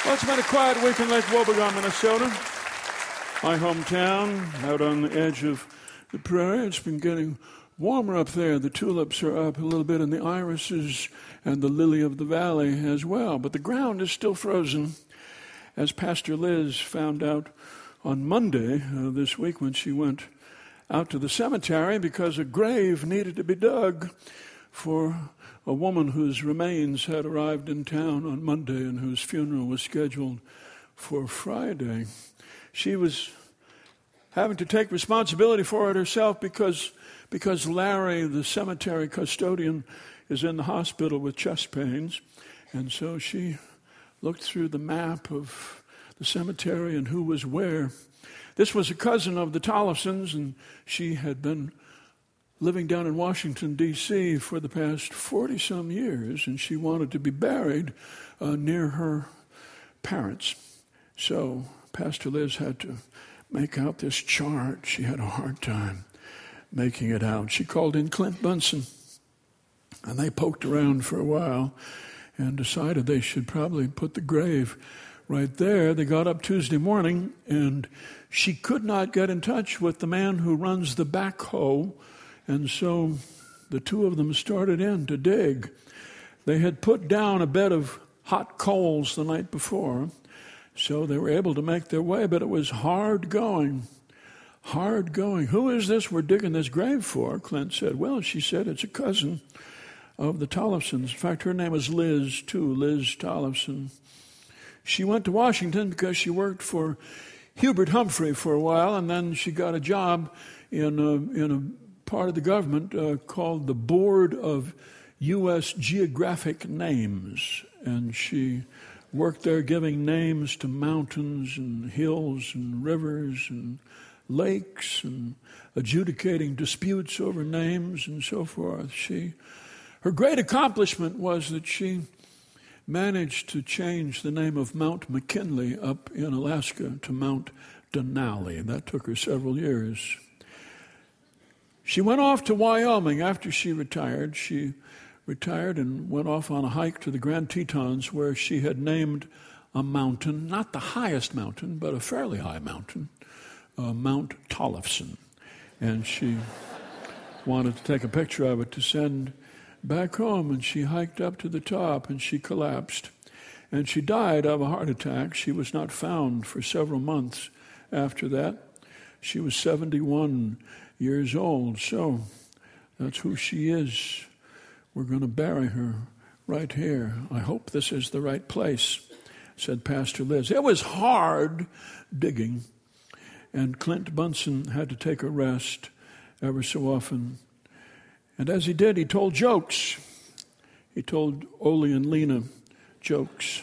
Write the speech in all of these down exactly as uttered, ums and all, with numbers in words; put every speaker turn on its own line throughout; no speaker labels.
Well, it's been a quiet week in Lake Wobegon, Minnesota. My hometown, out on the edge of the prairie. It's been getting warmer up there. The tulips are up a little bit, and the irises and the lily of the valley as well. But the ground is still frozen, as Pastor Liz found out on Monday uh, this week when she went out to the cemetery because a grave needed to be dug for a woman whose remains had arrived in town on Monday and whose funeral was scheduled for Friday. She was having to take responsibility for it herself because, because Larry, the cemetery custodian, is in the hospital with chest pains. And so she looked through the map of the cemetery and who was where. This was a cousin of the Tollefsons, and she had been living down in Washington, D C for the past forty-some years, and she wanted to be buried uh, near her parents. So Pastor Liz had to make out this chart. She had a hard time making it out. She called in Clint Bunson, and they poked around for a while and decided they should probably put the grave right there. They got up Tuesday morning, and she could not get in touch with the man who runs the backhoe. And so the two of them started in to dig. They had put down a bed of hot coals the night before, so they were able to make their way, but it was hard going, hard going. Who is this we're digging this grave for? Clint said. Well, she said, it's a cousin of the Tollefsons. In fact, her name is Liz, too, Liz Tollefson. She went to Washington because she worked for Hubert Humphrey for a while, and then she got a job in a, in a part of the government uh, called the Board of U S Geographic Names. And she worked there giving names to mountains and hills and rivers and lakes and adjudicating disputes over names and so forth. She, her great accomplishment was that she managed to change the name of Mount McKinley up in Alaska to Mount Denali. That took her several years. She went off to Wyoming after she retired. She retired and went off on a hike to the Grand Tetons, where she had named a mountain, not the highest mountain, but a fairly high mountain, uh, Mount Tollefson. And she wanted to take a picture of it to send back home, and she hiked up to the top, and she collapsed. And she died of a heart attack. She was not found for several months after that. She was seventy-one years old, so that's who she is. We're going to bury her right here. I hope this is the right place, said Pastor Liz. It was hard digging, and Clint Bunson had to take a rest ever so often. And as he did, he told jokes. He told Ole and Lena jokes.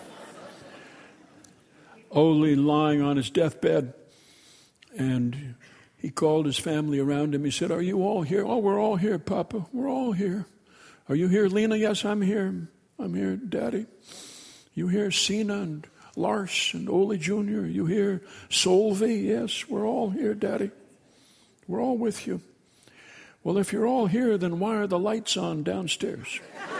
Ole lying on his deathbed, and he called his family around him. He said, are you all here? Oh, we're all here, Papa. We're all here. Are you here, Lena? Yes, I'm here. I'm here, Daddy. You here, Sina and Lars and Ole Junior? You here, Solvi? Yes, we're all here, Daddy. We're all with you. Well, if you're all here, then why are the lights on downstairs?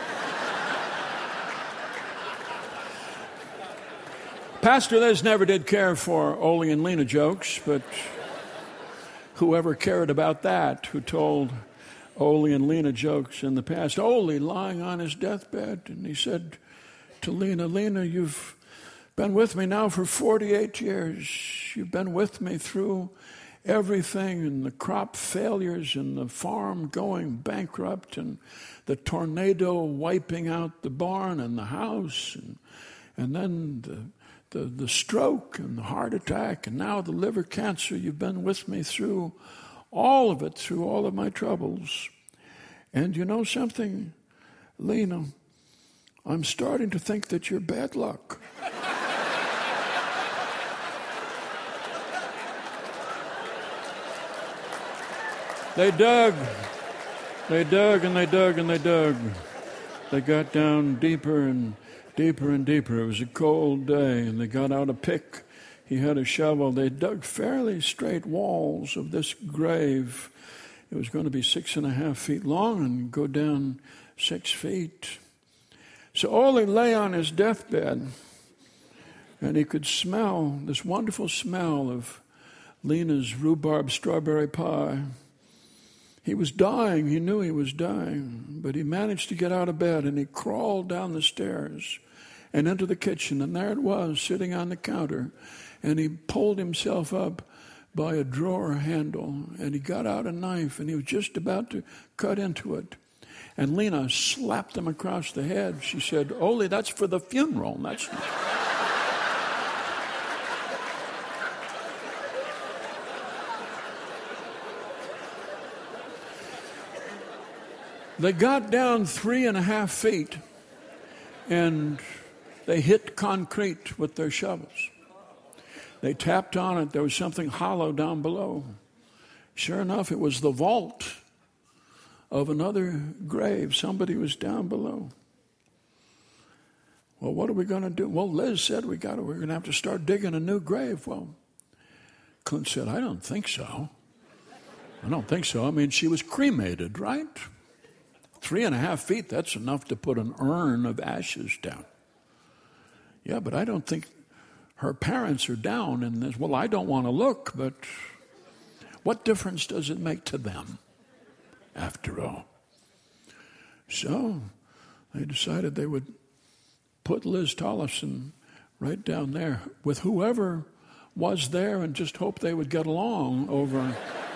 Pastor Liz never did care for Ole and Lena jokes, but whoever cared about that, who told Ole and Lena jokes in the past. Ole lying on his deathbed, and he said to Lena, Lena, you've been with me now for forty-eight years. You've been with me through everything, and the crop failures and the farm going bankrupt and the tornado wiping out the barn and the house, and, and then the The, the stroke and the heart attack and now the liver cancer. You've been with me through all of it, through all of my troubles. And you know something, Lena, I'm starting to think that you're bad luck. They dug. They dug and they dug and they dug. They got down deeper and deeper and deeper. It was a cold day, and they got out a pick. He had a shovel. They dug fairly straight walls of this grave. It was going to be six and a half feet long and go down six feet. So Ole lay on his deathbed, And he could smell this wonderful smell of Lena's rhubarb strawberry pie. He was dying. He knew he was dying. But he managed to get out of bed, and he crawled down the stairs and into the kitchen. And there it was, sitting on the counter. And he pulled himself up by a drawer handle, and he got out a knife, and he was just about to cut into it. And Lena slapped him across the head. She said, "Ole, that's for the funeral. That's not." They got down three and a half feet, and they hit concrete with their shovels. They tapped on it. There was something hollow down below. Sure enough, it was the vault of another grave. Somebody was down below. Well, what are we going to do? Well, Liz said we got to, we're going to have to start digging a new grave. Well, Clint said, "I don't think so. I don't think so. I mean, she was cremated, right? Three and a half feet, that's enough to put an urn of ashes down. Yeah, but I don't think her parents are down in this." Well, I don't want to look, but what difference does it make to them, after all? So they decided they would put Liz Tollefson right down there with whoever was there and just hope they would get along over,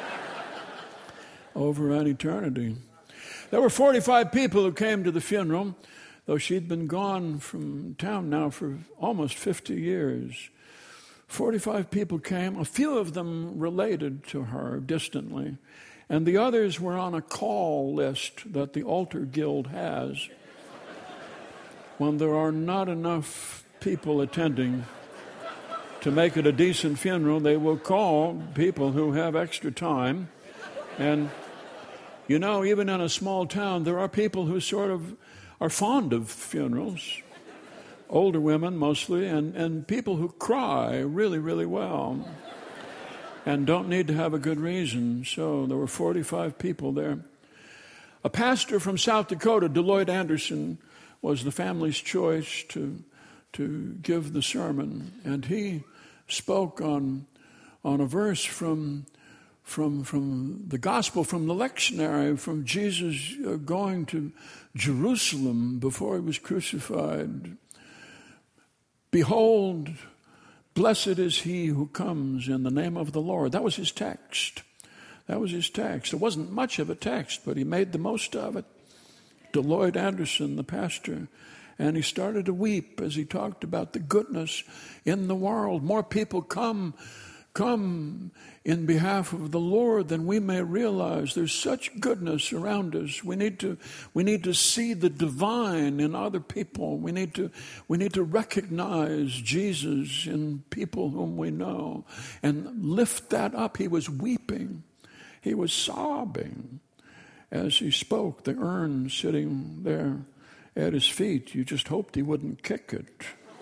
over an eternity. There were forty-five people who came to the funeral, though she'd been gone from town now for almost fifty years. forty-five people came. A few of them related to her distantly, and the others were on a call list that the Altar Guild has. When there are not enough people attending to make it a decent funeral, they will call people who have extra time. And you know, even in a small town, there are people who sort of are fond of funerals. Older women mostly, and, and people who cry really, really well and don't need to have a good reason. So there were forty-five people there. A pastor from South Dakota, Deloyd Anderson, was the family's choice to, to give the sermon. And he spoke on, on a verse from From, from the gospel, from the lectionary, from Jesus uh, going to Jerusalem before he was crucified. "Behold, blessed is he who comes in the name of the Lord." That was his text. That was his text. It wasn't much of a text, but he made the most of it. Deloyd Anderson, the pastor, and he started to weep as he talked about the goodness in the world. More people come Come in behalf of the Lord than we may realize. There's such goodness around us. We need to we need to see the divine in other people. We need to we need to recognize Jesus in people whom we know and lift that up. He was weeping. He was sobbing as he spoke. The urn sitting there at his feet. You just hoped he wouldn't kick it.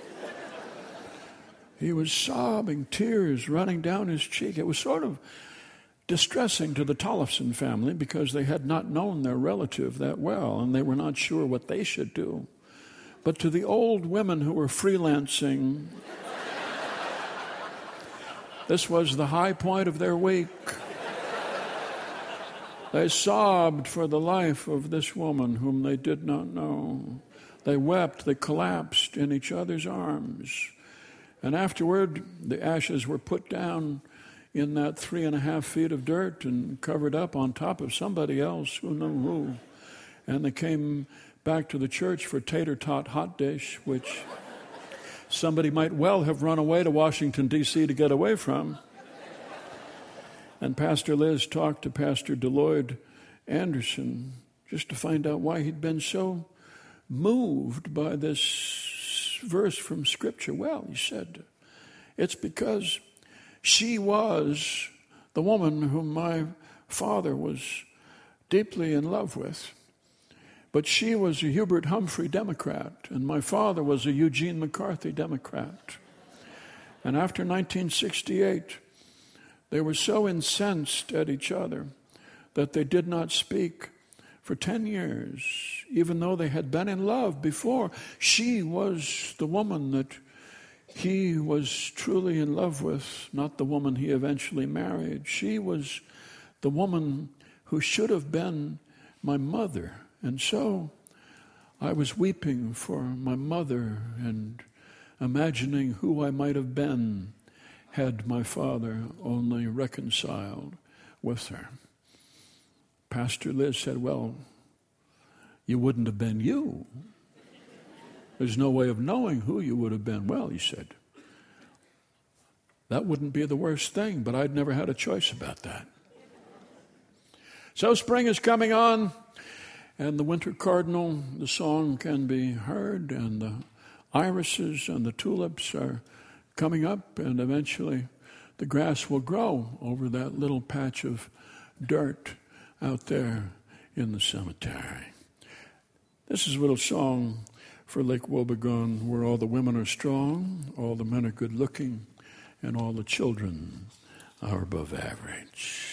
He was sobbing, tears running down his cheek. It was sort of distressing to the Tollefson family because they had not known their relative that well, and they were not sure what they should do. But to the old women who were freelancing, this was the high point of their week. They sobbed for the life of this woman whom they did not know. They wept, they collapsed in each other's arms. And afterward, the ashes were put down in that three and a half feet of dirt and covered up on top of somebody else, who knew who. And they came back to the church for tater tot hot dish, which somebody might well have run away to Washington, D C to get away from. And Pastor Liz talked to Pastor Deloyd Anderson just to find out why he'd been so moved by this verse from Scripture. Well, he said, it's because she was the woman whom my father was deeply in love with. But she was a Hubert Humphrey Democrat, and my father was a Eugene McCarthy Democrat. And after nineteen sixty-eight, they were so incensed at each other that they did not speak for ten years, even though they had been in love before. She was the woman that he was truly in love with, not the woman he eventually married. She was the woman who should have been my mother. And so I was weeping for my mother and imagining who I might have been had my father only reconciled with her. Pastor Liz said, well, you wouldn't have been you. There's no way of knowing who you would have been. Well, he said, that wouldn't be the worst thing, but I'd never had a choice about that. So spring is coming on, and the winter cardinal, the song can be heard, and the irises and the tulips are coming up, and eventually the grass will grow over that little patch of dirt out there in the cemetery. This is a little song for Lake Wobegon, where all the women are strong, all the men are good looking, and all the children are above average.